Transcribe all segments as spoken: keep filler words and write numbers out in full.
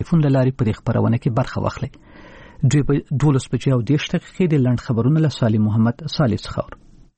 ټلیفون له لارې په دې خبرونه کې برخه واخلي. دولس بجې او دېرش دقیقې د لنډ خبرونه له صالح محمد صالح څخه.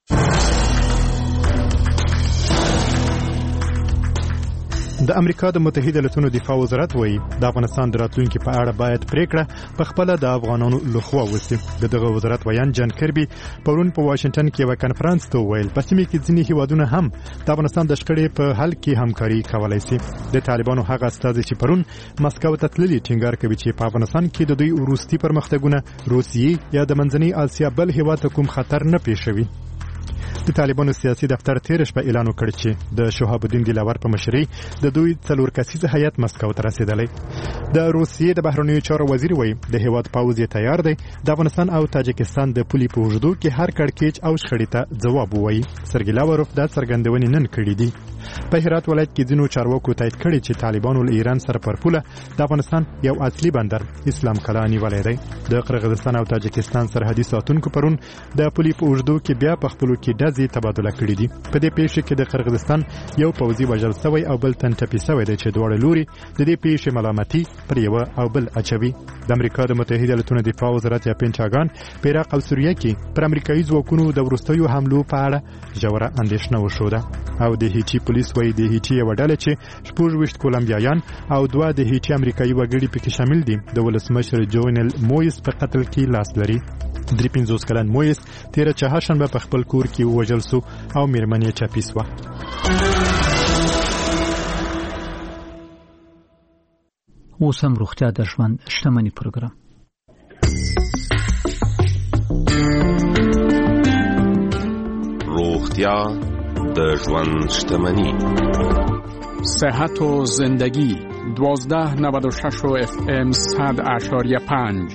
د امریکا د متحده ایالاتونو دفاع وزارت وایي د افغانستان د راتلونکي په اړه باید پریکړه په خپل د افغانانو لخوا وشي. دغه وزارت ویان جان کربي پرون په واشنگټن کې یو کانفرنس ته ویل په سیمه کې ځینې هیوادونه هم د افغانستان د شخړې په حل کې همکاري کولای شي. د طالبانو هغه استازي چې پرون مسکو ته تللي ټینګار کوي چې په افغانستان کې د دوی وروستي پرمختګونه روسیې یا د منځنۍ اسیا بل هیواد ته کوم خطر نه پیښوي. د طالبانو سیاسي دفتر تیر شپه اعلان وکړ چې د شهاب الدین دلاور په مشرۍ د دوی څلور کسیز هیئت مسکو ته رسیدلی. د روسیې د بهرنیو چارو وزیر وایي د هیواد پوځ یې تیار دی د افغانستان او تاجکستان د پولې په اوږدو کې هر کړکېچ او شخړې ته ځواب ووایي. سرګی لاوروف دا څرګندونې نن کړې دي. په هرات ولایت کې ځینو چارواکو تایید کړي چې طالبانو له ایران سره پر پوله د افغانستان یو اصلي بندر اسلام کلا نیولی دی. د قرغیزستان او تاجکستان سرحدي ساتونکو پرون د پولې په اوږدو کې بیا په خپلو کې ډزې تبادله کړې دي. په دې پیښه کې د قرغیزستان یو پوځي وژل شوی او بل تن ټپي شوی دی چې دواړه لوري د دې پیښې ملامتي پر یو او بل اچوي. د امریکا د متحده ایالاتونو دفاع وزارت یا پینټاګان په عراق او سوریه کې پر امریکایي ځواکونو د وروستیو حملو په اړه ژوره اندېښنه وښوده. او د هیټي پولیس وایي د هیټي یو ډله چې شپږ ویشت کولمبیایان او دوه د هیټي امریکایي وګړي پکې شامل دي د ولسمشر جوینل مویس په قتل کې لاس لري. درې پنځوس کلن مویس تیره چهارشنبه په خپل کور کې ووژل شو او میرمن یې چاپي شوه. اوس هم روغتیا د ژوند شتمني پروګرام. روغتیا د ژوند شتمني. صحت و زندگی دوازده نود و شش و اف ام صد اشاریه پنج.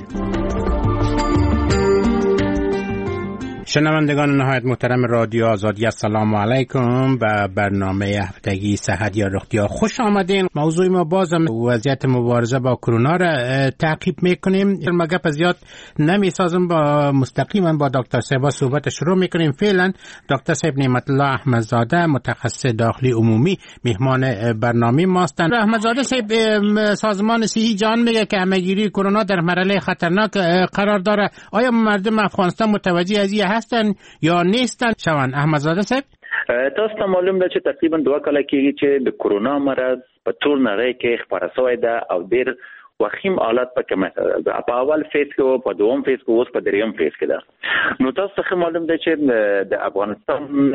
شنوندگان نهایت محترم رادیو آزادی، السلام علیکم. به برنامه هفتگی صحت یا روغتیا خوش آمدین. موضوع ما بازم وضعیت مبارزه با کرونا را تعقیب میکنیم. مگپ زیاد نمیسازم، با مستقیما با دکتر صاحب صحبت شروع میکنیم. فعلا دکتر صاحب نعمت الله احمدزاده متخصص داخلی عمومی مهمان برنامه ماستند. احمدزاده صاحب، سازمان صحی جهان میگه که همهگیری کرونا در مرحله خطرناک قرار داره. آیا مردم افغانستان متوجه از این هستن یا نیستن؟ شوان احمدزاده صاحب، تاسو ته معلوم ده چې تقریبا دوه کاله کېږي چې د کرونا مرض په ټول نړۍ کې خپاره شوی ده او ډېر وخیم حالت په کومه په اول فیز کې او په دوم فیز کې اوس په دریم فیز کې ده. نو تاسو ته معلوم ده چې د افغانستان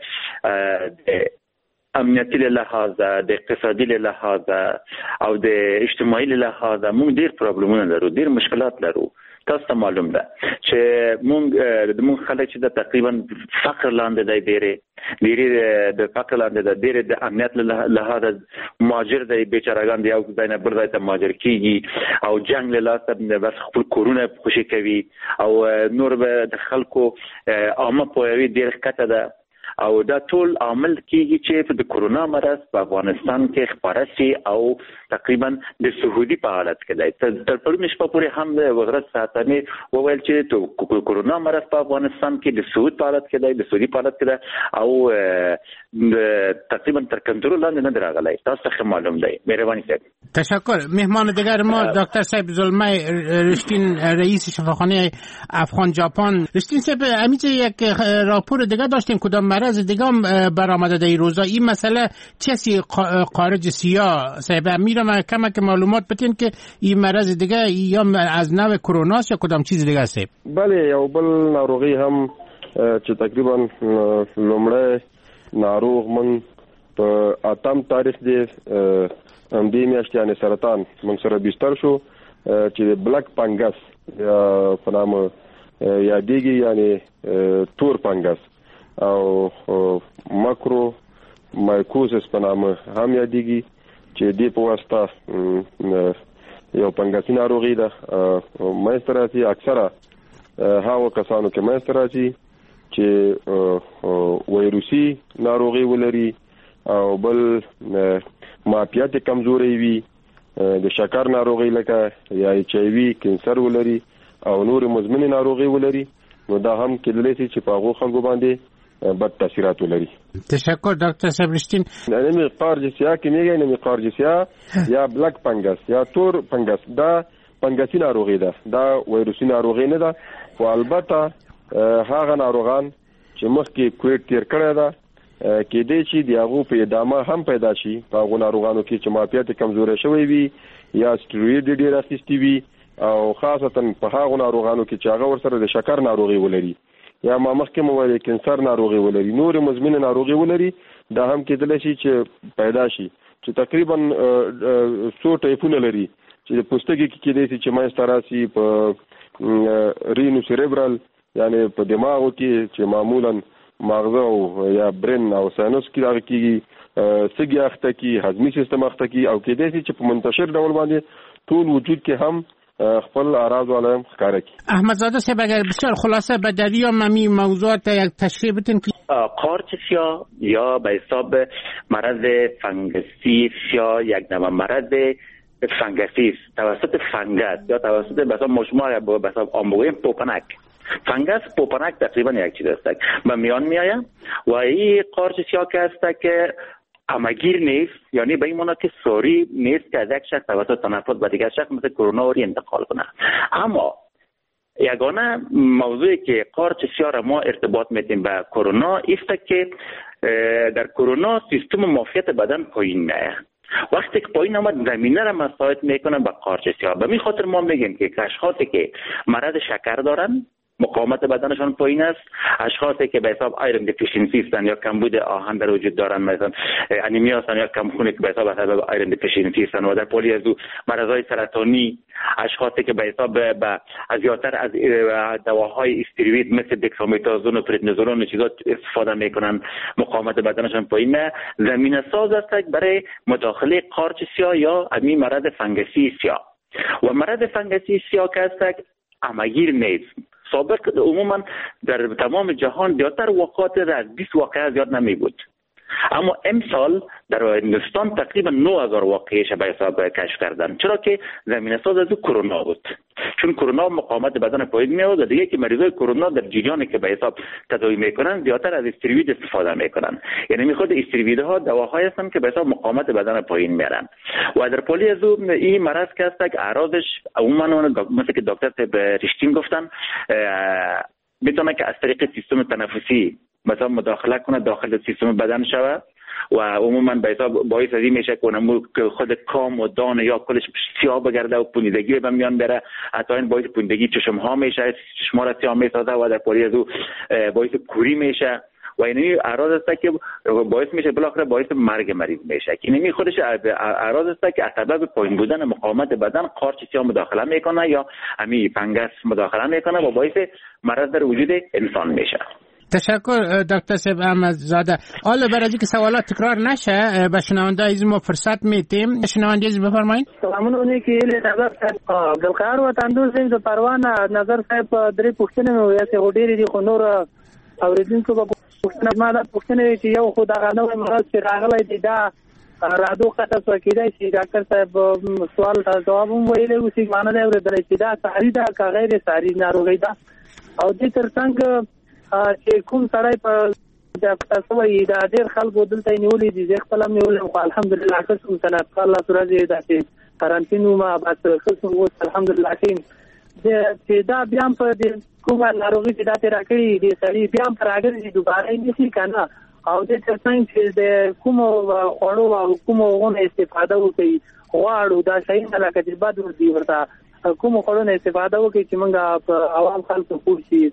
د امنیتي له لحاظه، د اقتصادي له لحاظه او د اجتماعي له لحاظه موږ ډېر پرابلمونه لرو، ډېر مشکلات لرو. تاسو ته معلوم ده چې موږ د موږ خلک چې د تقریبا فقر لاندې دی، ډېرې ډېرې د فقر لاندې ده، ډېرې د امنیت له لحاظه مهاجر دی، بیچارهګان دی، یو ځای نه بل ځای ته مهاجر کېږي او جنګ له لاسه بس خپل کورونه خوشي کوي او نور به د خلکو عامه پوهاوی ډېر ښکته ده او دا ټول عامل کېږي چې د کرونا مرض په افغانستان کې خپاره شي او تقریبا د سعودي په حالت کې دی. تر پرون شپه پورې هم د وزارت صحت وویل چې کرونا مرض په افغانستان کې د سعود په حالت کې دی، د سعودي په حالت کې دی او تقریبا تر کنټرول لاندې نه راغلی. تاسو ته معلوم دی. مهرباني صاحب. تشکر. مهمان دیگر ما دکتر صاحب زلمه رشتین، رئیس شفاخانه افغان ژاپن. رشتین صاحب، همیشه یک راپور دیگه داشتیم کدام مرض دیگه هم برآمده در این روزا. این مسئله چیزی خارج سیاه صاحب میرم کم که معلومات بتین که این مرض دیگه یا از نوع کرونا یا کدام چیز دیگه است؟ بله، یو بل ناروغي هم چې تقریبا لومړی ناروغ من په اتم تاریخ دی ام دې میاشتې یعنې سرطان من سره بستر شو چې بلک پنګس یا په نامه یادېږي، یعنې تور پنګس او ماکرو مایکوزس په نامه هم یادېږي چې دې په واسطه یو پنګسي ناروغي ده. منځته راځي اکثره هغو کسانو کې منځته راځي چې ویروسي ناروغي ولري او بل معافیت کمزوري وي، د شکر ناروغي لکه یا ایچ آی وي، کینسر ولري او نور مزمن ناروغي ولري. نو دا هم کېدلی شي چې په هغو خلکو باندې بد تاثیرات ولري. تشکر ډاکټر صاحب رښتین. نمی قارجسیا کې میږي نمی قارجسیا یا بلک فنګس یا تور فنګس دا فنګسي ناروغي ده، دا وایروسي ناروغي نه ده. خو البته هغه ناروغان چې مخکې کووډ تیر کړی ده کې دې چې د هغه په ادامه هم پیدا شي په هغه ناروغانو کې چې معافیت کمزوري شوی وي یا سټیروید ډیر اخیستی وي او خاصتا په هغه ناروغانو کې چې هغه ورسره د شکر ناروغي ولري یا ما مخکې مو ویل کینسر ناروغي ولري، نور مزمنه ناروغي ولري، دا هم کېدل شي چې پیدا شي چې تقریبا څو ټایپونه لري چې د پوستکي کې کېدای شي چې ماستراسي په رینو سیریبرال یعنی په دماغو کې چې معمولا مغز او یا برین او ساینوس کې راغلي کیږي، سګي اخته کی هضمي سیستم اخته کی او کېدای شي چې په منتشر ډول باندې ټول وجود کې هم خپل اعراض علائم ښکاره کی. احمدزاده صاحب اگر بسیار خلاصه به دریای ممی موضوعات یک تشریح بدین. قارچسیا یا به حساب مرض فنگسی یا یک نوع مرض فنگسی توسط فنگس یا توسط به حساب مجموعه به حساب آموگویم پوپنک فنگس پوپنک تقریبا یک چیز است به میان میآید و این قارچسیا که است که همگیر نیست، یعنی به این معنی که ساری نیست که از یک شخص توسط تنفس به دیگر شخص مثل کرونا انتقال کنه. اما یگانه موضوعی که قارچسیا را ما ارتباط میدیم به کرونا است که در کرونا سیستم معافیت بدن پایین میآید. وقتی که پایین آمد زمینه را مساعد میکنه به قارچسیا. به این خاطر ما میگیم که اشخاصی که مرض شکر دارن مقاومت بدنشان پایین است، اشخاصی که به حساب آیرن دیفیشنسی هستند یا کمبود آهن در وجود دارند، مثلا انیمیا هستند یا کمخونی که به حساب آیرن دیفیشنسی هستند و در پلی‌ازو مرضای سرطانی، اشخاصی که به حساب به زیادتر از دواهای استروئید مثل دکسامتازون و پردنیزولون و چیزا استفاده میکنند، مقاومت بدنشان پایین است، زمینه ساز است برای مداخله قارچسیا یا امی مرض فنگسی سیاه. و مرض فنگسی سیاه که است همگیر نیست. سابق عموما در تمام جهان زیادتر واقعات از بیست واقعه زیاد نمی بود، اما امسال در هندوستان تقریبا نه هزار واقعه به حساب کشف کردن، چرا که زمینه ساز از کرونا بود. چون کرونا مقاومت بدن پایین میاد و دیگه که مریضای کرونا در جریانی که به حساب تداوی میکنن زیادتر از استروئید استفاده میکنن، یعنی میخواد استروئیدها دواهایی هستن که به حساب مقاومت بدن پایین میارن. و در پلی از این مرض که هست که اعراضش عموما مثل که دکتر صاحب رشتین گفتن میتونه که از طریق سیستم تنفسی مثلا مداخله کنه داخل سیستم بدن شود و عموما به حساب باعث ازی میشه که خود کام و دان یا کلش سیاه بگرده و پوندگی به میان بره، حتی این باعث پوندگی چشم ها میشه، چشما را سیاه میسازه و در پلی از او باعث کوری میشه و اینمی اعراض است که باعث میشه بالاخره باعث مرگ مریض میشه. اینمی خودش اعراض است که از سبب پایین بودن مقاومت بدن قارچسیا مداخله میکنه یا امی فنگس مداخله میکنه و باعث مرض در وجود انسان میشه. تشکر دکتر صاحب احمدزاده. حالا برای اینکه سوالات تکرار نشه به شنونده از ما فرصت میدیم. شنونده از بفرمایید. سلامونه اونی که له نظر صاحب عبدالقهار وطندوس زم د پروانه نظر صاحب درې پوښتنې مې ویسه وډېری دي خو نور اوریدونکو په پوښتنه ما د پوښتنې چې یو خو دغه نوې مرض چې راغلی دی دا رادو خطر کېدای شي ډاکټر صاحب سوال ته جواب هم ویلی و چې معنا دی ورته چې دا ساری ده که غیر ساری ناروغي ده او دې ترڅنګ چې کوم سړی په تاسو وایي دا ډېر خلکو دلته نیولې دي زه خپل هم نیولم خو الحمدلله ښه شوم که نه الله سورځې داسې قرنطین وم بس ښه شوم اوس الحمدلله ښه چې دا بیا هم په کومه ناروغي چې دا تېره کړي دي سړي بیا هم په راګرځي دوباره یې نیسي که نه او دې ترڅنګ چې د کومو خوړو او کومو هغو نه استفاده وکړي غواړو دا شیونه لکه چې بد ورځي ورته کومو خوړو نه استفاده وکړي چې موږ په عوام خلکو پوه شي.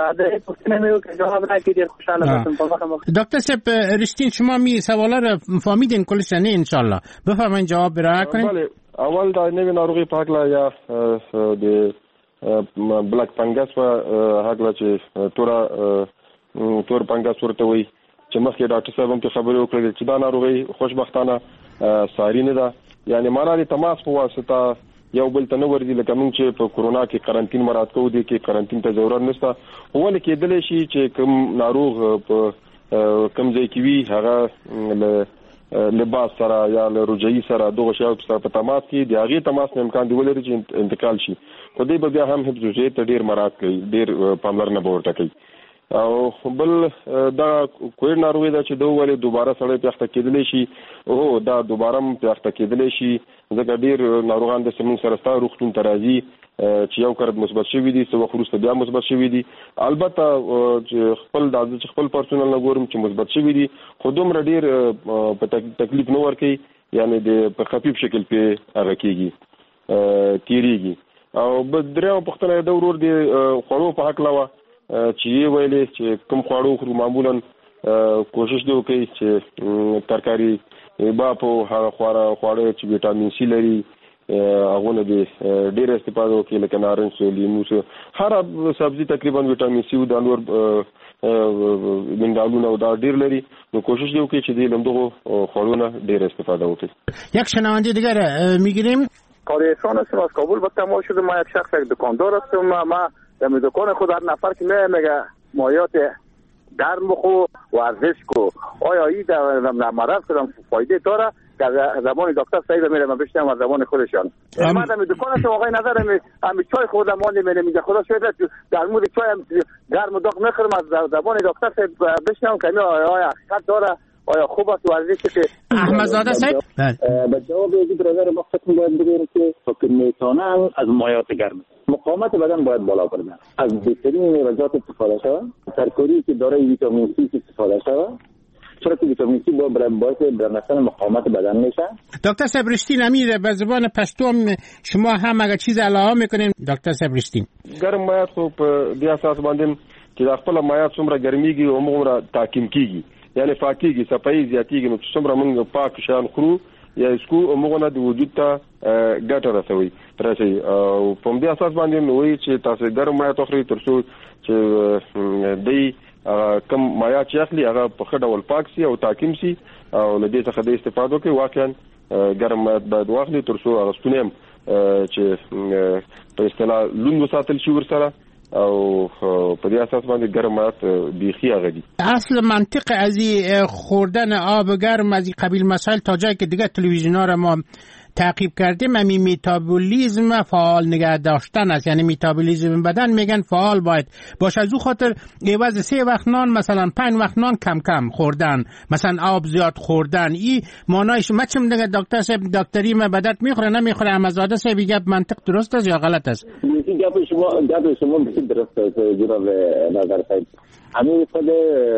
دکتر صاحب رشتین شما می سوالا رو فهمیدین کلش نه انشالله بفرمایید جواب برای کنید. بله اول دا نوی ناروغی په هکله یا د بلک فنګس و هکله چې تور تور فنګس ورته وي چې مخکې ډاکټر صاحب هم خبرې وکړې چې دا ناروغي خوشبختانه ساری نه ده، یعنی معنا د تماس په واسطه یو بل ته نه ورځي لکه موږ چې په کورونا کې قرنطین مراد کوو دي کې قرنطین ته ضرورت نشته، ولې کېدلی شي چې کوم ناروغ په کوم ځای کې وي هغه له لباس سره یا له روجایي سره دغه شیانو سره په تماس کې د هغې تماس نه امکان دی ولري چې انتقال شي، خو دی به بیا هم حفظ الصحې ته ډېر مراعات کوي، ډېر پاملرنه به ورته کوي. او بل دا کووډ ناروغي دا چې دوه ولې دوباره سره پیښه کېدلی شي او دا دوباره پیښه کېدلی شي ځکه ډیر ناروغان د سیمون سره ستاسو روغتون ته راځي چې یو کړه مثبت شوی دي څو وخت وروسته بیا مثبت شوی دي البته چې خپل د خپل پرسونل نه ګورم چې مثبت شوی دي خو دومره ډیر په تکلیف نه ورکي یعنی د په خفیف شکل په هغه کېږي تیریږي او بدرو پختنه د ورور دی خورو په حق لاوه چې ویلې چې کوم خورو خو معمولا کوشش دی وکړي چې ترکاری با په هغه خورا خوړه چې وټامین سی لري هغه نه دی ډیر استفاده وکړي لکه نارنج لیمو هر سبزی تقریبا وټامین سی او د انور منرالونه دا ډیر لري نو کوشش دی وکړي چې د لمدغه خورونه ډیر استفاده وکړي یک شنونده دیگر میگیریم. قاضی احسان هستم از کابل با تماس شده. ما یک شخص یک دکاندار هستم. ما در دکان خود هر نفر که میگه میگه مایات گرم بخو ورزش کو آیا این در مرض کدام فایده داره در زمان دکتر سعید میره من بشنم از زمان خودشان. ما در دکان هستم آقای نظر می هم چای خودم مانده میره میگه خدا شاید در مورد چای گرم و داغ میخورم از زبان دکتر سعید بشنم که آیا حقیقت داره آیا خوب است ورزشی که احمدزاده صاحب به جواب این برادر ما خودمون باید بگیم که فکر میتونن از مایات گرم مقاومت بدن باید بالا بردن از بهترین میوه‌جات استفاده شود ترکاری که دارای ویتامین سی استفاده شود چرا که ویتامین سی با باعث برندن مقاومت بدن میشه. دکتر سبرشتین امیر به زبان پشتو شما هم اگه چیز علاوه میکنین دکتر سبرشتین ګرم مایات خو په دې اساس باندې چې د خپل مایات څومره ګرميږي او موږ تحکیم کیږي یعنی پاکيږي صفایي زیاتیږي نو څومره موږ پاک شان خورو یا اسکو موږ نه د وجود ته ګټه رسوي رسوي او په دې اساس باندې نوې چې تاسو ګرم مایات خوري تر څو چې دې کم مایا چې اخلي هغه په خډه ول پاک سي او تحکیم سي او له دې څخه د استفاده کوي واقعا ګرم مایات باید واخلي تر څو هغه ستونیم چې په اصطلاح لوند وساتل شي ورسره او په دې اساس باندې ګرم مایات بیخي هغه دي. اصل منطق از خوردن آب گرم از این قبیل مسائل تا جایی که دیگه تلویزیون‌ها را ما تعقیب کردیم همین میتابولیزم فعال نگه داشتن است، یعنی میتابولیزم بدن میگن فعال باید باشه. از او خاطر عوض سه وقت نان مثلا پنج وقت نان کم کم خوردن، مثلا آب زیاد خوردن. این معنایش ما چم دیگه دکتر صاحب دکتری ما بدت میخوره نمیخوره احمدزاده صاحب میگه منطق درست است یا غلط است؟ این گپ شما گپ شما بسیار درست است جناب نظر صاحب. همین خود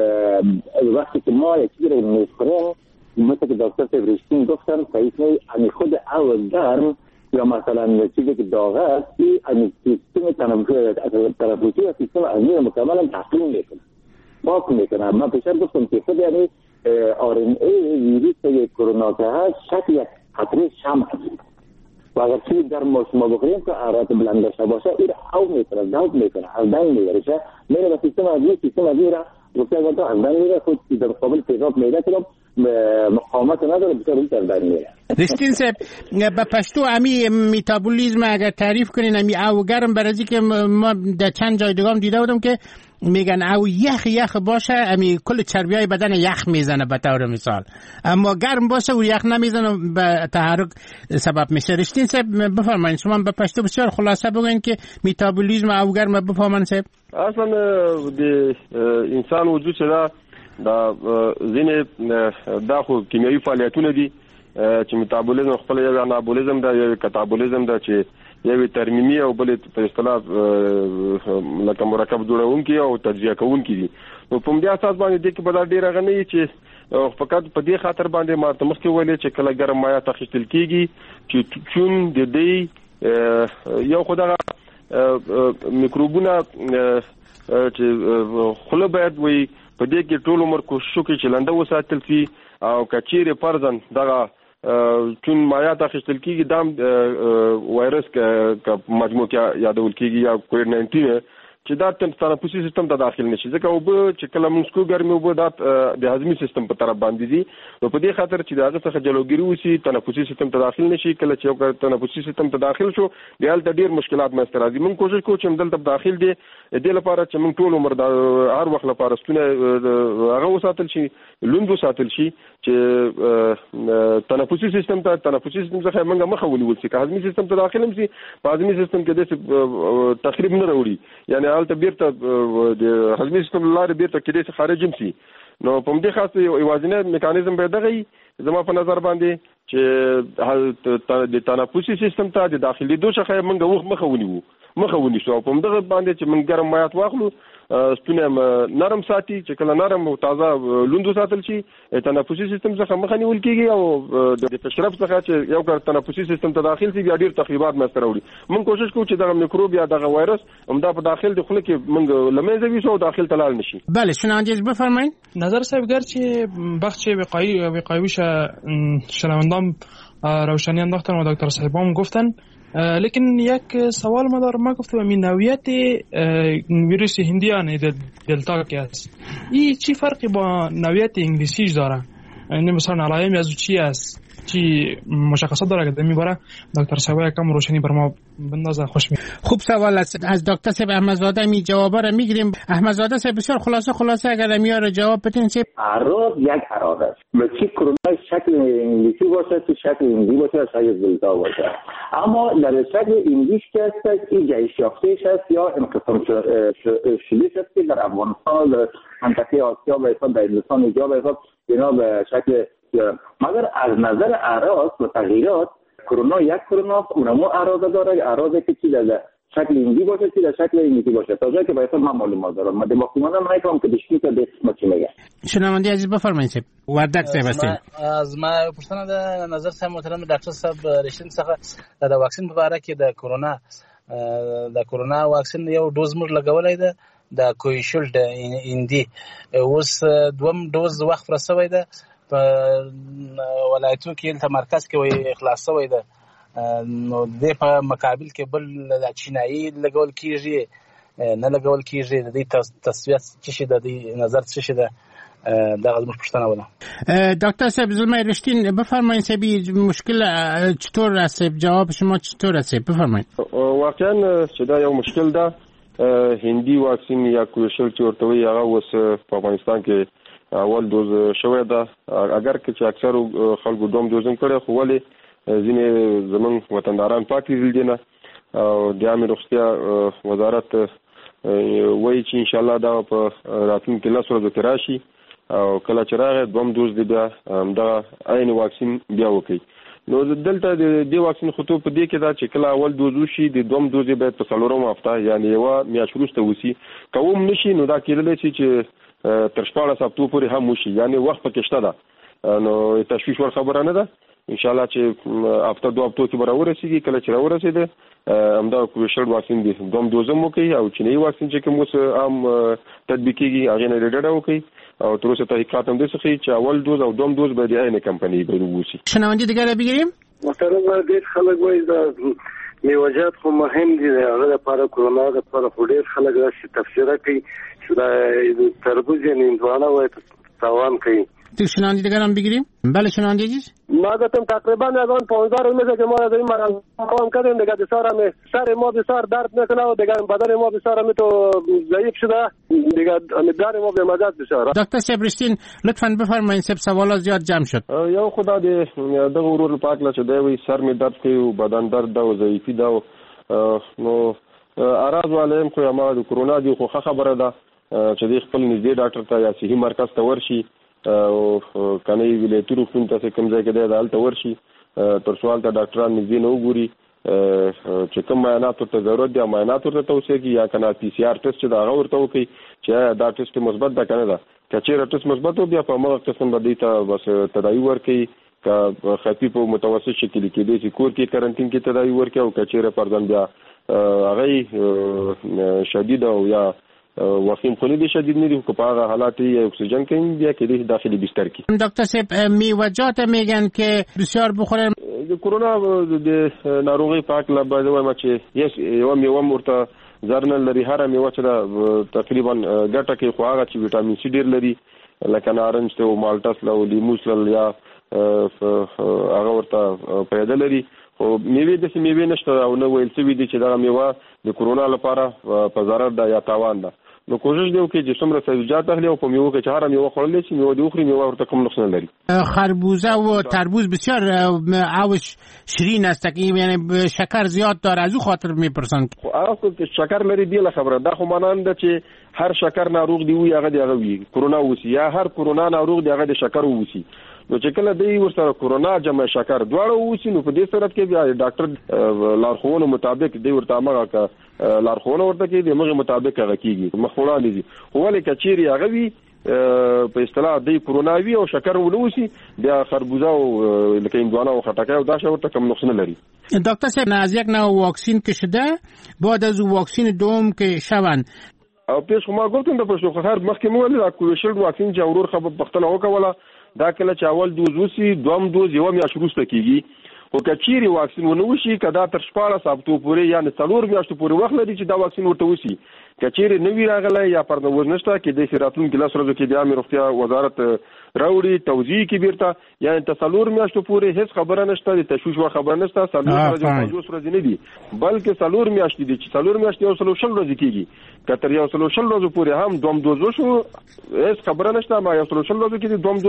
وقتی که ما یک چیزی رو میخوریم مثل که دکتر سبرشتین گفتن فایده امی خود آب گرم یا مثلا چیزی که داغ است این سیستم تنفسی و سیستم عضلی مکملا تحقیم میکنه پاک میکنه. من پیشتر گفتم که خود یعنی آر ان ای ویروس کرونا که هست شکل یک قطره شمع هست و اگر چیز گرم ما شما بخوریم که حرارت بلند داشته باشه این او میکنه داغ میکنه از دنگ میبرشه میره و سیستم عضلی سیستم عضلی را گفته اگر از دنگ میره خود در قابل پیغاب میده کنم مقاومت نداره بسیار روی تردن میره. رشتین صاحب به پشتو امی میتابولیزم اگر تعریف کنین امی او گرم برازی که ما در چند جای دیگه هم دیده بودم که میگن او یخ یخ باشه امی کل چربی های بدن یخ میزنه به طور مثال، اما گرم باشه و یخ نمیزنه به تحرک سبب میشه. رشتین صاحب بفرمایید شما به پشتو بسیار خلاصه بگین که میتابولیزم او گرم بفهمن صاحب. اصلا د انسان وجود شده دا ځینې دا خو کیمیاوي فعالیتونه دي چې میتابولیزم خپل یو انابولیزم دا یو کاتابولیزم دا چې یو ترمیمي او بل په اصطلاح لکه مرکب جوړونکي او تجزیه کوونکي دي. نو په دې اساس باندې د کې بل ډیر غنی چې فقط په دې خاطر باندې ما تمسکه ویلې چې کله ګرم مایا تخشتل کیږي چې چون د دې یو خدای میکروبونه چې خله باید وي په دې کې ټول عمر کوشش وکړي چې لنډه وساتل شي او کچېره فرضاً دغه چون مایات اخیستل کیږي دام وایرس کا مجموع کې یادول کیږي یا کووډ ناینټین چې دا تنفسي سیستم ته داخل نشي ځکه او به چې کله موږ کو ګرمي وبو دا د هضمي سیستم په طرف باندې دي نو په دې خاطر چې داغه څخه جلوګیری وسی تنفسي سیستم ته داخل نشي. کله چې یو تنفسي سیستم ته داخل شو بیا د ډیر مشکلات مې سترازي. موږ کوشش کوو چې دلته داخل دي د لپاره چې موږ ټول عمر د هر وخت لپاره ستونه هغه وساتل شي لوند وساتل شي چې تنفسي سیستم ته تنفسي سیستم څخه موږ مخه ونیول شي. که هضمي سیستم ته داخل هم شي په هضمي سیستم کې د تخریب نه وروړي یعنی هلته بیرته د هضمي سیستم لارې بیرته کېدای شي خارج هم شي. نو په دې خاص یوازینی میکانیزم به دغه زما په نظر باندې چې د تنفسي سیستم ته د داخلي دوه څخه موږ وخت مخه ونیو مخه ونیسو په دغه باندې چې موږ ګرم مایات واخلو ستونه نرم ساتي چې کله نرم او تازه لوندو ساتل شي تنفسي سیستم څخه مخه نیول کیږي او د تشرب څخه چې یو کار تنفسي سیستم ته داخل شي بیا ډیر تخریبات مستر وړي موږ کوشش کوو چې دغه میکروب یا دغه وایرس همدا په داخل د خله کې موږ لمنځه ویسو داخل تلال نشي. بله شنوندگی بفرمایید. نظر صاحب گرچه بخش وقایعی وقایویش شنوندام روشنی انداختن و دکتر صاحبام گفتن، لیکن یک سوال ما دارم. ما گفتم این نوعیت ویروس هندی یعنی دلتا که است، این چی فرقی با نوعیت انگلیسیش داره؟ یعنی مثلا علائم از چی است؟ چی مشخصات داره که دمی باره دکتر صاحب یکم روشنی بر ما بندازه خوش می. خوب سوال است. از دکتر صاحب احمدزاده می جوابا رو میگیریم. احمدزاده صاحب بسیار خلاصه خلاصه اگر میاره جواب بدین. چه اعراض یک اعراض است. چه کرونا شکل انگلیسی باشه چه شکل هندی باشه شاید دلتا باشه، اما در شکل انگلیسی که است این جهش یافته‌اش است یا انقسام شده‌اش است که در افغانستان در منطقه آسیا و ایسان در هندوستان ایجاب ایسان بنا به شکل مگر از نظر اعراض و تغییرات کرونا یک کرونا اونمو اعراض داره، اعراضی که چی در شکل هندی باشه چی در شکل انگلیسی باشه. تا جایی که باید من معلومات دارم من دماغم نمیکنم که دشکی تا دست چی میگه. شنوندی عزیز بفرمایید. وردک صاحب هستین. از ما پرسنه د نظر صاحب محترم ډاکټر صاحب رښتین څخه د واکسین په اړه کې د کرونا د کرونا واکسین یو ډوز موږ لګولای دی د کویشیلډ هندي، اوس دوم ډوز وخت رسوي ده په ولایتونو کې ته مرکز کې وي اخلاص شوی ده، نو د په مقابل کې بل د چینایي لګول کیږي نه لګول کیږي. د دې تصفیه څه شي د دې نظر څه شي ده دغه زموږ پوښتنه وله. دکتر صاحب زلمه رشتین بفرمایید سبی مشکل چطور است؟ جواب شما چطور است؟ بفرمایید. واقعا چې دا یو مشکل ده. هندي واکسین یا کویشیلډ چې ورته وي هغه اوس په افغانستان کې اول دوز شوی ده، اگر که چې اکثر خلکو دوم دوزم کړي خو ولې ځینې زمون وطنداران پاتې دي نه. او د عامه روغتیا وزارت وایي چې ان شاء الله دا په راتلونکي لس ورځو کې راشي او کله چې راغی دوم دوز دی بیا دا عین واکسین بیا وکړي. نو دلته د دې واکسین خطو په دې کې دا چې کله اول دوز وشي د دوم دوز به په څلورم هفته یعنی یو میاشت وروسته وسی کوم نشي، نو دا کېدلی شي چې تر شپاړس هفتو پورې هم وشي، یعنی وخت پکې شته ده. نو تشویش ور خبره نه ده. ان شاء الله چې هفته دوه هفتو کې به راورسېږي. کله چې راورسېده همدا کویشیلډ واکسین دی دوم دوزم وکړي او چینایي واکسین چې کوم اوس عام تطبیق کېږي هغې نه ډډه وکړي او تر اوسه تحقیقات هم داسې ښیي چې اول دوز او دوم دوز به د عین کمپنۍ به ووسي. شنوندی دیگر را بگیریم. محترم ډېر خلک وایي دا میوجات خو مهم دي، هغه لپاره کرونا لپاره خو ډېر خلک راشي تفسیره کوي چې دا تربوز یعنی هندوانه وایي تاوان کوي. تو شنوندی دیگر هم بگیریم. بله شنوندی عزیز. ما گفتم تقریبا از آن پانزده روز میشه که ما از این مرض کام کردیم دیگه. بسیار هم سر ما بسیار درد میکنه و دیگه بدن ما بسیار هم تو ضعیف شده دیگه، در ما به مدد بسیار. دکتر سبرستین لطفاً بفرمایید، سب سوالات زیاد جمع شد. یو خدا دې دغه ورور پاک لا چې دی وي سر می درد کوي او بدن درد دا او ضعیفي دا نو اراز والیم خو ما د کرونا دی خو خبره ده چې د خپل نږدې ډاکټر ته یا صحي مرکز ته ورشي او کنه ویلې تورو فون ته کوم ځای کې دی دالته ورشي تر سوال ته ډاکټران نږدې نه وګوري چې کوم معاینات ته ضرورت دي معاینات ورته توصیه یا کنه پی سی آر ټیسټ دا هغه ورته وکي چې دا ټیسټ مثبت ده کنه دا کچېره ټیسټ مثبت و بیا په موږ قسم باندې ته بس تداوی ورکي کا خفیف او متوسط شکل کې دي چې کور کې کارانتین کې تداوی ورکي او کچېره پردان بیا هغه شدید او یا وخیم خونی دی شدید ندی که پاها حالاتی اکسیژن کنیم بیا که دی داخلی بستر کی. دکتر صاحب میوجات میگن که بسیار بخورن. کرونا د ناروغي پاک لبا دوه ما چې یس یو میوه مرته زرنل لري هر میوه چې تقریبا ګټه کې خو هغه چې وټامین سی ډیر لري لکه نارنج ته او مالټس له لیموس له یا هغه ورته پیدا لري او میوه د میوه نشته او نو ویل څه وی دي چې دا میوه د کرونا لپاره په ضرر ده یا تاوان ده. نو کوشش دی وکړي چې څومره سبزیجات اخلي او په میوه کې چې هر میوه خوړل شي میوه دی خوري میوه ورته کوم نقصان لري. خربوزه و تربوز بسیار اوش شیرین است که یعنی شکر زیاد داره از او خاطر میپرسن. خو که شکر لري دی له خبره دا خو مانند چې هر شکر ناروغ دی وي هغه دی هغه وي کرونا وسی یا هر کرونا ناروغ دی هغه د شکر وسی. نو چې کله دی ورسره کرونا جمع شکر دواړه وسی نو په دې صورت کې بیا ډاکټر لارښوونو مطابق دی ورته هغه لارښوونه ورته کوي د مغه مطابق هغه کیږي مخوړه دي. ولې کچيري هغه وي په اصطلاح دی کرونا وی او شکر ولوسی بیا خربوزه او لکه اندوانه او خټکه او دا شورته کم نقصان لري. دکتر صاحب از یک نوع واکسین که شده بعد از واکسین دوم که شوند او پیش خو ما گفتم د پښتو خبر مخکې مو ول دا کوویشیلډ واکسین چې اورور خبر پختنه وکوله دا کله چې اول دوز وسی دوم دوز یو میاشت وروسته کیږي. او کچيري واکسین ونه وشي کدا تر شپږ هفتو پورې یا نه څلور میاشتو پورې وخت لري چې دا واکسین ورته وشي. کچيري نوی راغله یا پرنوز نشته کې د سراتون کلاس ورځو کې د عامه روغتیا وزارت راوړي توضیح کې بیرته یا څلور میاشتو پورې هیڅ خبره نشته د تشویش و خبره نشته څلور ورځې پنځوس ورځې نه دي بلکې څلور میاشتې دي چې څلور میاشتې او څلور شل ورځې کېږي کتر یو څلور شل ورځې پورې هم دوم دوز وشو هیڅ خبره نشته ما یو څلور شل ورځې کې دوم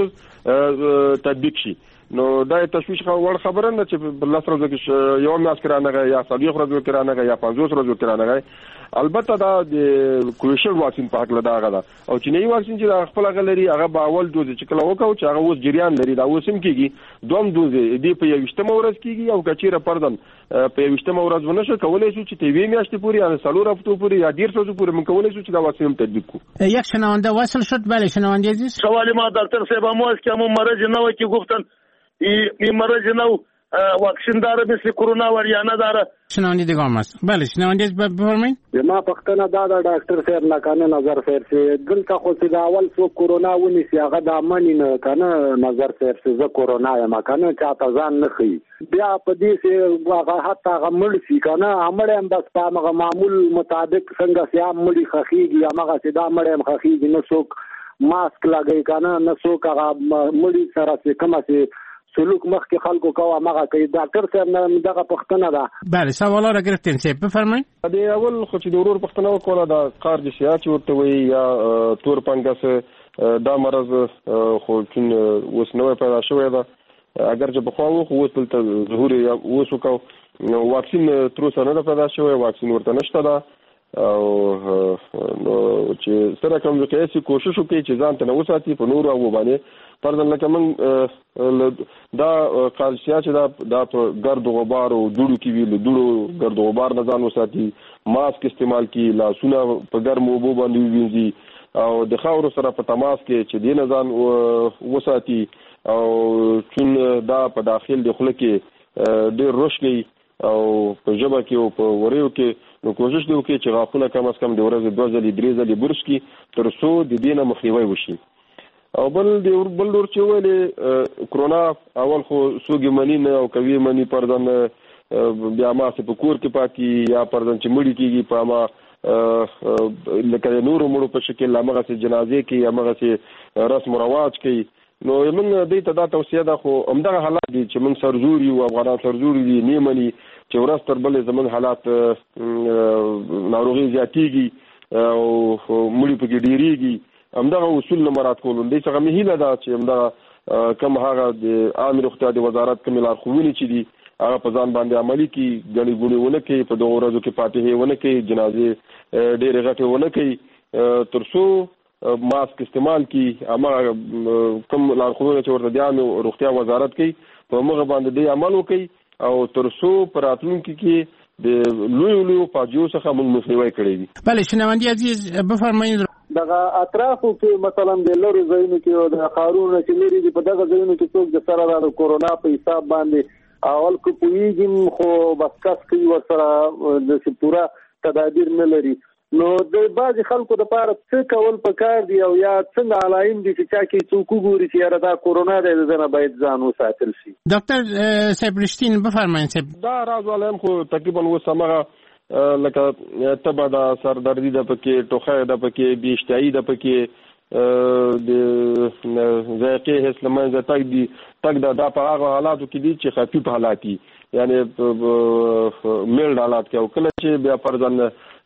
دوز تطبیق شي. نو دا تشویش ور خبره نه چې بل سره کې یو میاس کرانه یا صدیق ورځو کرانه یا پنځوس ورځو کرانه البته دا د کوویشیلډ واکسین په حق لدا غدا او چې نوی واکسین چې خپل غلري هغه به اول دوز چې کله وکاو چې هغه اوس جریان لري دا اوس هم کیږي دوم دوز دی په یوشتمه ورځ کیږي او کچیره پردن په یوشتمه ورځ ونه شو کولای شو چې تی وی میاشتې پورې یا څلور هفتو پورې یا ډیر څو پورې من کولای شو چې دا واکسین تطبیق کو. یک شنونده وصل شد. بله شنونده عزیز سوال ما دکتر صاحب مو است که مو مرض نو که گفتن این مرض نو واکسین داره مثل کرونا وریانه داره. شنونده دیگه هم هست. بله شنونده بفرمایید. ما پختنه دا دا ډاکټر صاحب نه کنه نظر صاحب چې دلته خو چې دا اول سو کرونا ونیسي هغه د امنی نه کنه نظر صاحب چې زه کرونا یم کنه چاته ځان نه خي بیا په دې چې هغه حتی هغه مړ شي کنه امړ هم بس په هغه معمول مطابق څنګه سیام مړي خخيږي هغه چې دا مړ هم خخيږي نه څوک ماسک لګي کنه نه څوک هغه مړي سره چې کومه چې سلوک مخکې خلکو کوه هغه کوي. ډاکټر صاحب نه دغه پښتنه ده. بله سوالا را گرفتین صاحب بفرمایید. د اول خو چې د ورور پښتنه وکړه د قارجسیا چې ورته وي یا تور پنګس دا مرض خو چې اوس نوې پیدا شوې ده اگر چې په خو خو اوس ته ظهور یا اوس کو واکسین تر اوسه نه پیدا شوې واکسین ورته نشته ده او نو چې سره کوم ځکه کوشش وکړي چې ځان ته نو ساتي په نور او باندې پردن لکه من دا قارشیا چې دا د ګرد غبار او دوړو کې ویل دوړو ګرد غبار نه ځان وساتي ماسک استعمال کی لاسونه په ګرمو اوبو باندې وینځي او د خاورو سره په تماس کې چې دین ځان وساتي او چون دا په داخل د خله کې ډېر روشګي او په جبه کې او په وریو کې نو کوشش دی وکړي چې غاښونه کم از کم د ورځې دوه ځلې درې ځلې برش کړي تر څو د دې نه مخنیوی وشي. او بل د بل ډور چې ویلې کرونا اول خو سوګي منی نه او کوي منی پردن بیا ما څه په کور کې پاتې یا پردن چې مړی کېږي په ما لکه نور مړو په شکل لامغه سي جنازې کې یا مغه سي رسم او رواج کې نو موږ دې ته دا توصیه ده خو همدغه حالات دي چې موږ سرزوري او افغانان سرزوري دي نیمني چې ورځ تر بلې زمون حالات ناروغي زیاتېږي او مړي پکې ډېریږي همدغه اصول نه مراد کول دي څنګه مهیله ده چې همدغه کم هغه د عامه روغتیا د وزارت کوم لارښوونې چې دي هغه په ځان باندې عملي کی غني غونې ونه کوي په دغه ورځو کې فاتحه ونه کوي جنازې ډېرې غټه ونه کوي ترڅو ماسک استعمال کی اما کوم لارښوونه چې ورته د عامه روغتیا وزارت کوي په موږ باندې د عمل وکړي او ترڅو پراتلونکو کې د لوی لوی فاجعو څخه موږ مخنیوي کړی دي. بله شنوندی عزیز بفرمایید. دغه اطرافو کې مثلا د لوري ځایونو کې او د خارونو چې لري دي په دغه ځایونو کې څوک د سره د کورونا په حساب باندې اول کو پویږي خو بس کس کوي ورسره د پورا تدابیر نه لري نو د بعض خلکو د پاره څه کول پکار دی او یا څنګه علایم دي چې چا کې څوک ګوري چې یاره دا کورونا دی ځنه باید ځان وساتل شي. ډاکټر صاحب رښتین بفرمایئ صاحب. دا راز علایم خو تقریبا وسمغه لکه تبه دا سردردي د پکې ټوخه د پکې بیشتایی د پکې د ذایقې هیڅ لمنځه تک دي تک دا په هغه حالاتو کې دي چې خفیف حالات دي یعنی میل حالات کې او کله چې بیا فرضاً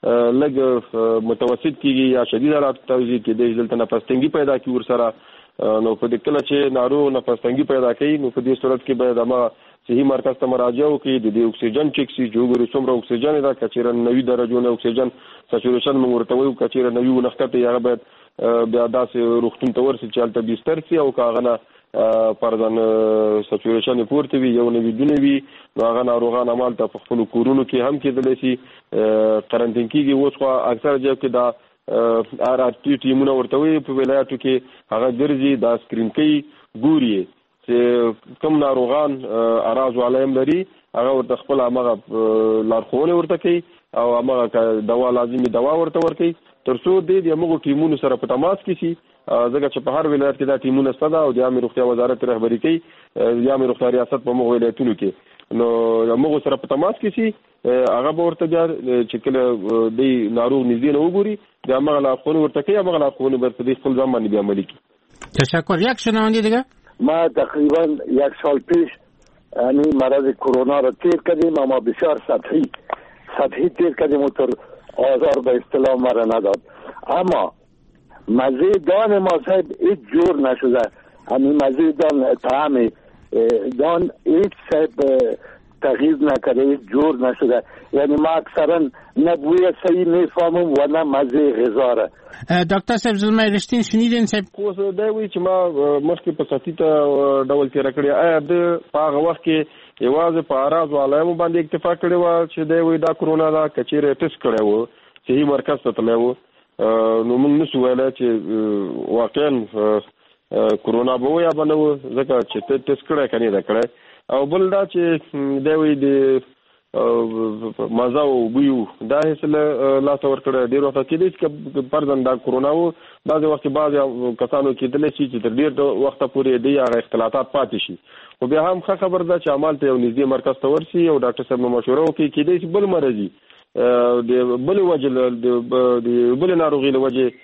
لګ متوسط کیږي یا شدید حالات توزیع کېدای دلته نفس تنګي پیدا کی ورسره نو په دې کله چې ناروغ نفس تنګي پیدا کوي نو په دې صورت کې باید هغه صحي مرکز ته مراجعه وکړي د دې اکسیجن چیک سي جو ګوري څومره اکسیجن دا کچېره نوي درجو نه اکسیجن سچوریشن موږ ورته وایو کچېره نوي ونخته یا باید بیا داسې روغتون ته ورسي چې هلته بستر سي او کاغه نه پردن سچوریشن پورته وي یو نوي دونه وي نو هغه ناروغان عملته په خپل کورونو کې هم کېدلی شي قرنطین کېږي. اوس خو اکثر ځای کې دا ار ار ټي ټیمونه ورته وي په ولایتو کې هغه ګرځي دا سکرین کوي ګوري چې کوم ناروغان اراز علایم لري هغه ورته خپل هغه لارښوونه ورته کوي او هغه دوا لازمي دوا ورته ورکوي تر څو د دغه ټیمونو سره په تماس کې شي ځکه چې په هر ولایت کې دا ټیمونه شته او د عامه روغتیا وزارت رهبری کوي د عامه روغتیا ریاست په مغو ولایتونو کې نو موږ سره په تماس کې شي هغه به ورته چې کله د ناروغ نږدې نه وګوري د هغه لارښوونه ورته کوي هغه لارښوونه به په خپل ځان باندې بیا عملي کړي. تشکر. یک شنونده دیگه ما تقریبا یک سال پیش یعنی مرض کرونا را تیر کردیم اما بسیار سطحی سطحی تیر کردیم و تر آزار به اصطلاح مرا نداد اما مزه دان ما صاحب هیچ جور نشده یعنی مزه دان طعم دان هیچ صاحب تغییر نکرده هیچ جور نشده یعنی ما اکثرا نه بوی صحیح میفهمم و نه مزه غذا را. دکتر صاحب زلمه رښتین شنیدین صاحب کوس دا وی چې ما مخکې په ساتي ته ډول تیر کړی آیا د هغه وخت کې یوازې په اراز علایمو باندې اکتفا کړی و چې دا وی دا کرونا دا کچېره ټیسټ کړی و صحیح مرکز ته تللی و نو موږ نشو ویلی چې واقعا کرونا به و یا به نه و ځکه چې ټیسټ کړی که نه ده کړی او بل دا چې دا وی د مزه او بویو دا هیڅ لاسته ورکړی ډېر وخت کېدای شي که فرضاً دا کرونا و بعضې وخت کې بعضې کسانو کېدلی شي چې تر ډېر وخته پورې دی هغه اختلاطات پاتې شي خو بیا هم ښه خبر ده چې همالته یو نږدې مرکز ته ورسي او ډاکټر صاحب نه مشوره وکړي کېدای شي بل مرض وي د بلې وجې د بلې ناروغۍ له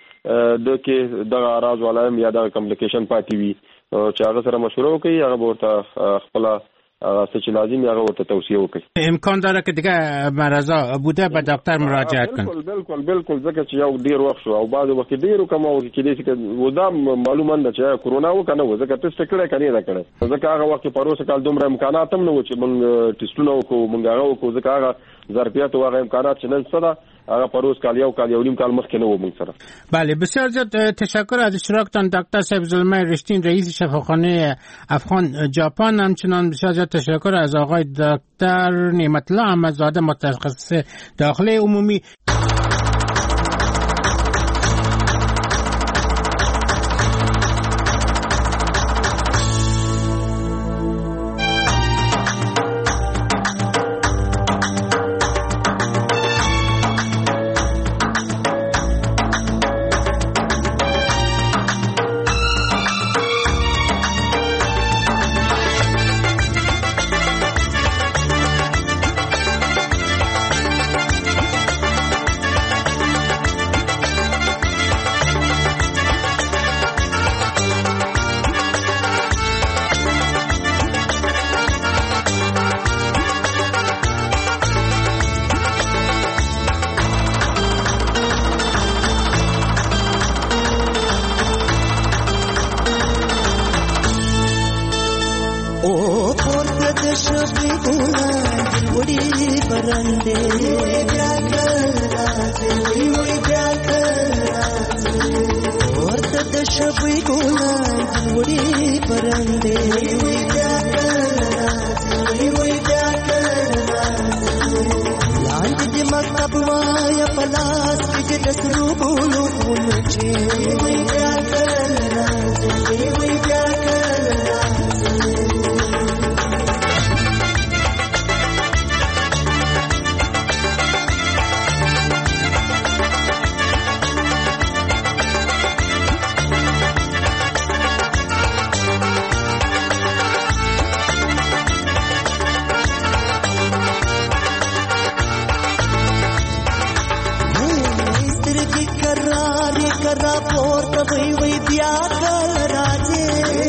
وجې د کې دغه اراز علایم یا دغه کمپلیکیشن پاتې وي چې هغه سره مشوره وکړي هغه به ورته خپله څه چې لازم هغه ورته توصیه وکړي. امکان داره که دیگه مرضا بوده به دکتر مراجعت کن. بالکل بالکل بالکل ځکه چې یو ډیر وخت شو او بعضې وخت ډیرو کمو کې دې چې ودا معلومه ده چې کرونا و کنه و ځکه ټیسټ کړی کنه دا کړی ځکه هغه وخت په روسه کال دومره امکانات هم نه و چې موږ ټیسټونه وکړو موږ هغه وکړو ځکه هغه ظرفیت او هغه امکانات چې نن څه ده هغه پروز کال یو کال یو نیم کال مخکې نه و موږ سره. بله بسیار زیاد تشکر از اشتراکتان دکتر صاحب زلمه رشتین رئیس شفاخانه افغان ژاپن. همچنان بسیار زیاد تشکر از آقای دکتر نعمت الله احمدزاده متخصص داخله عمومی. کرا پورته وی وی بیا کل راځي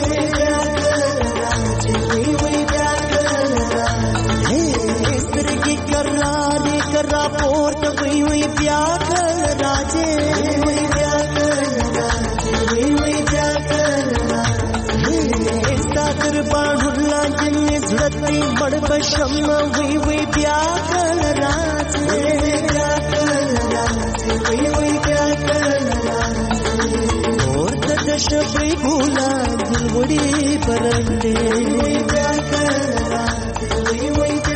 را پورته وی وی بیا کړ راځي وی بیا کړ وی وی بیا کړ تر باندې لاندې زړتي مړ بشم وی وی بیا کړ راځي وی بیا کړ وی وی بیا کړ اور د شپې ګولا دل وړي پرنده وی بیا کړ وی وی